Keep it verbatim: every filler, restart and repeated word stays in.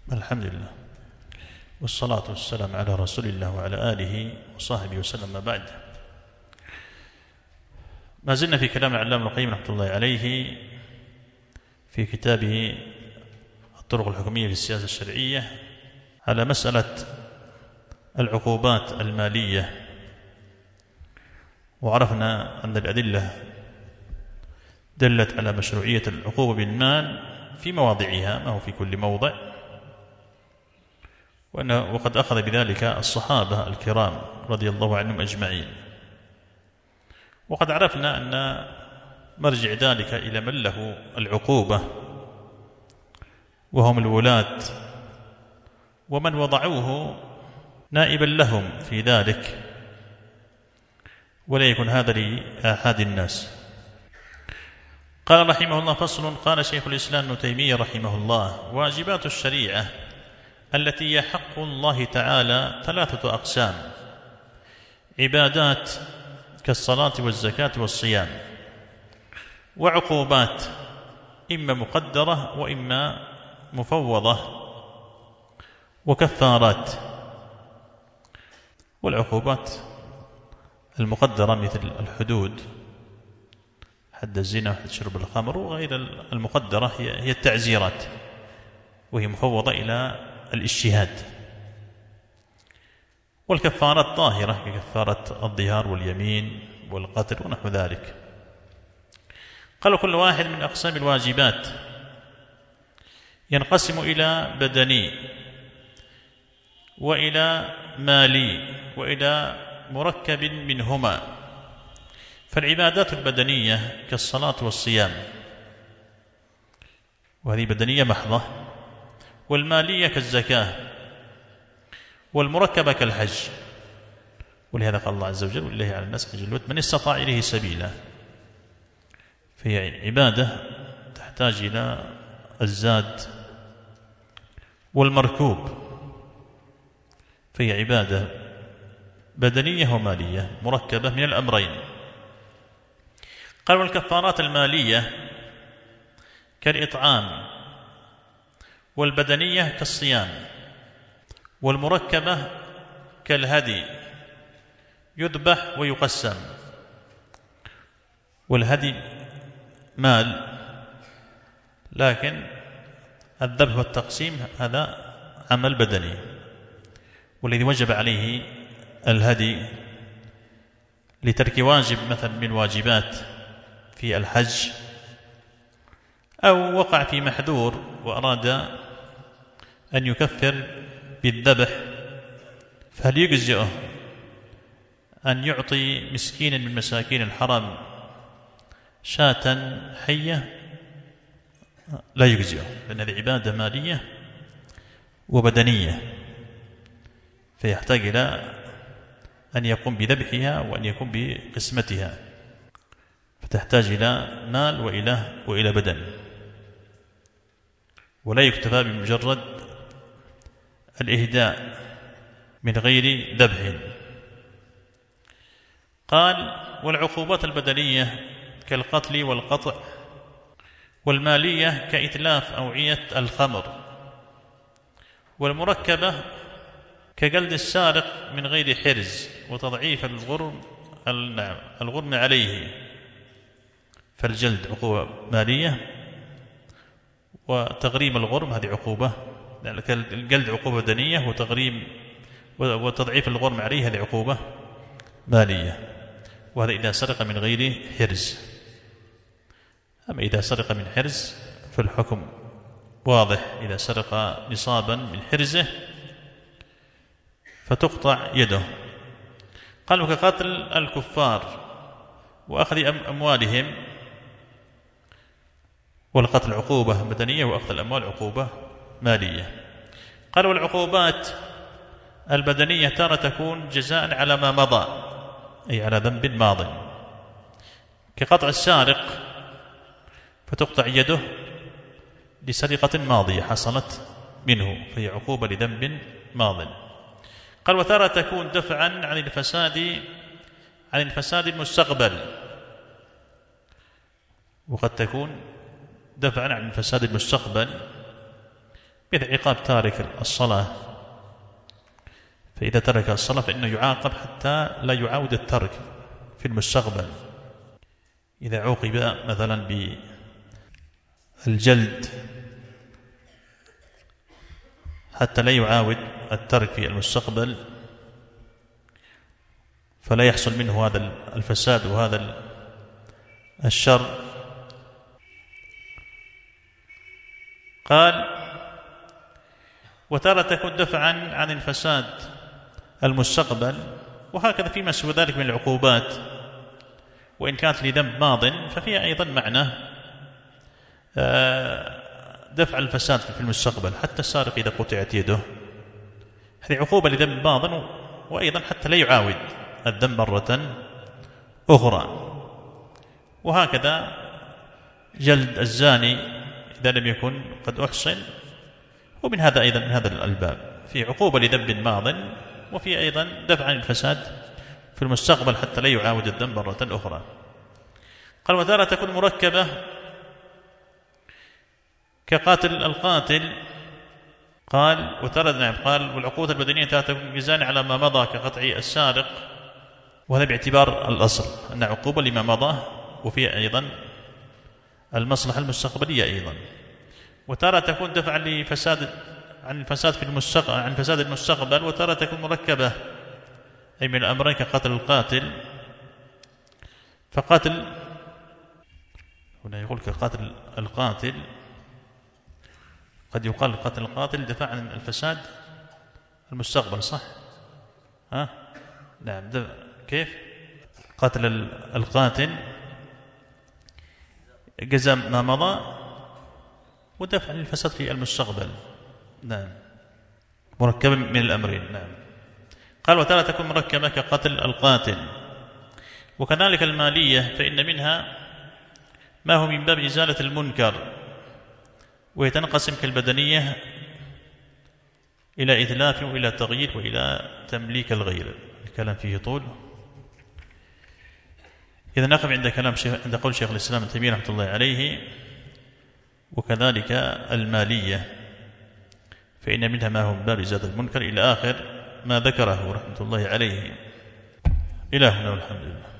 الحمد لله والصلاة والسلام على رسول الله وعلى آله وصحبه وسلم. ما بعد، ما زلنا في كلام العلامة ابن القيم رحمة الله عليه في كتابه الطرق الحكمية في السياسة الشرعية على مسألة العقوبات المالية، وعرفنا أن الأدلة دلت على مشروعية العقوبة بالمال في مواضعها، ما هو في كل موضع، وقد أخذ بذلك الصحابة الكرام رضي الله عنهم أجمعين. وقد عرفنا أن مرجع ذلك إلى من له العقوبة وهم الولاة ومن وضعوه نائبا لهم في ذلك، ولا يكون هذا لأحد الناس. قال رحمه الله: فصل. قال شيخ الإسلام ابن تيمية رحمه الله: واجبات الشريعة التي هي حق الله تعالى ثلاثة أقسام: عبادات كالصلاة والزكاة والصيام، وعقوبات إما مقدرة وإما مفوضة، وكفارات. والعقوبات المقدرة مثل الحدود، حد الزنا وحد شرب الخمر، وغير المقدرة هي التعزيرات، وهي مفوضة إلى الاجتهاد. والكفارات ظاهرة ككفارة الظهار واليمين والقتل ونحو ذلك. قال: كل واحد من أقسام الواجبات ينقسم إلى بدني وإلى مالي وإلى مركب منهما. فالعبادات البدنية كالصلاة والصيام، وهذه بدنية محضة، والمالية كالزكاة، والمركبة كالحج. ولهذا قال الله عز وجل: ولله على الناس حج البيت من استطاع إليه سبيلا. فهي عبادة تحتاج إلى الزاد والمركوب، فهي عبادة بدنية ومالية مركبة من الأمرين. قال: والكفارات المالية كالإطعام، والبدنية كالصيام، والمركبة كالهدي يذبح ويقسم. والهدي مال، لكن الذبح والتقسيم هذا عمل بدني، والذي وجب عليه الهدي لترك واجب مثلا من واجبات في الحج، أو وقع في محذور وأراد أن يكفر بالذبح، فهل يجزئه أن يعطي مسكينا من مساكين الحرم شاة حية؟ لا يجزئه، لأن هذه عبادة مالية وبدنية، فيحتاج إلى أن يقوم بذبحها وأن يقوم بقسمتها، فتحتاج إلى مال وإلى وإلى بدن، ولا يكتفى بمجرد الإهداء من غير ذبح. قال: والعقوبات البدنية كالقتل والقطع، والمالية كإتلاف أوعية الخمر، والمركبة كجلد السارق من غير حرز وتضعيف الغرم الغرم عليه. فالجلد عقوبة مالية، وتغريم الغرم هذه عقوبة، الجلد عقوبة بدنية، وتغريم وتضعيف الغرم عليه هذه عقوبة مالية. وهذا إذا سرق من غير حرز. أما إذا سرق من حرز فالحكم واضح: إذا سرق نصابا من حرزه فتقطع يده. قالوا: كقتل الكفار وأخذ أموالهم. والقتل عقوبة بدنية، وأخذ الأموال عقوبة مالية. قالوا: والعقوبات البدنية تارة تكون جزاء على ما مضى، أي على ذنب ماض، كقطع السارق فتقطع يده لسرقة ماضية حصلت منه، فهي عقوبة لذنب ماض. قال: وتارة تكون دفعا عن الفساد عن الفساد المستقبل، وقد تكون دفعا عن الفساد المستقبل مثل عقاب تارك الصلاة، فإذا ترك الصلاة فإنه يعاقب حتى لا يعاود الترك في المستقبل. إذا عوقب مثلا بالجلد حتى لا يعاود الترك في المستقبل فلا يحصل منه هذا الفساد وهذا الشر. قال: وتارة تكون دفعا عن الفساد المستقبل، وهكذا فيما سوى ذلك من العقوبات، وإن كانت لذنب ماض ففيها أيضا معنى دفع الفساد في المستقبل. حتى السارق إذا قطعت يده هذه عقوبة لذنب ماض، وأيضا حتى لا يعاود الذنب مرة أخرى. وهكذا جلد الزاني إذا لم يكن قد أحصن، ومن هذا أيضا من هذا الباب في عقوبة لذنب ماض، وفي أيضا دفع عن الفساد في المستقبل حتى لا يعاود الذنب مرة أخرى. قال: وتارة تكون مركبة كقاتل القاتل. قال: وتارة نعم. قال: والعقوبة البدنية تارة تكون ميزان على ما مضى كقطع السارق، وهذا باعتبار الأصل أن عقوبة لما مضى، وفي أيضا المصلحة المستقبلية أيضا. وتارة تكون دفعا لفساد عن الفساد في المستقبل عن فساد المستقبل، وتارة تكون مركبة أي من الأمرين كقتل القاتل. فقاتل هنا يقول كقاتل القاتل، قد يقال قتل القاتل دفاع عن الفساد المستقبل، صح؟ ها؟ نعم. كيف؟ قتل القاتل جزاء ما مضى، ودفع عن الفساد في المستقبل. نعم، مركبة من الأمرين. نعم. قال: وتارة تكون مركبة كقتل القاتل. وكذلك المالية، فإن منها ما هو من باب إزالة المنكر، ويتنقسم كالبدنية إلى إتلاف وإلى تغيير وإلى تمليك الغير. الكلام فيه طول، إذا نقف عند كلام شيخ عند قول شيخ الإسلام ابن تيمية رحمة الله عليه. وكذلك المالية، فإن منها ما هو من باب إزالة المنكر إلى آخر ما ذكره رحمة الله عليه. إلهنا والحمد لله.